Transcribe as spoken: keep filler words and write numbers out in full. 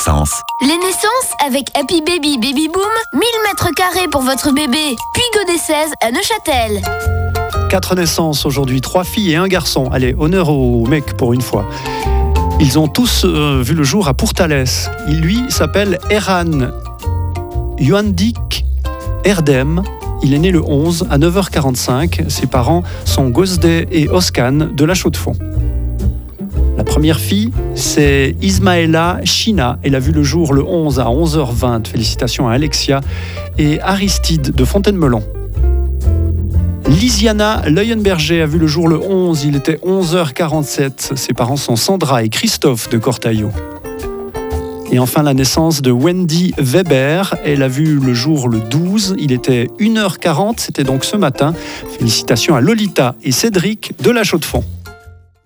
naissances. Les naissances avec Happy Baby Baby Boom, mille mètres carrés pour votre bébé. Puis Godet seize à Neuchâtel. Quatre naissances aujourd'hui, trois filles et un garçon. Allez, honneur aux mecs pour une fois. Ils ont tous euh, vu le jour à Pourtalès. Il, lui, s'appelle Eran Yuandik Erdem. Il est né le onze à neuf heures quarante-cinq. Ses parents sont Gosdet et Oskan de la Chaux-de-Fonds. La première fille, c'est Ismaëla China. Elle a vu le jour le onze à onze heures vingt. Félicitations à Alexia et Aristide de Fontaine-Melon. Lisiana Leuenberger a vu le jour le onze. Il était onze heures quarante-sept. Ses parents sont Sandra et Christophe de Cortaillot. Et enfin, la naissance de Wendy Weber. Elle a vu le jour le douze. Il était une heure quarante. C'était donc ce matin. Félicitations à Lolita et Cédric de la Chaux-de-Fonds.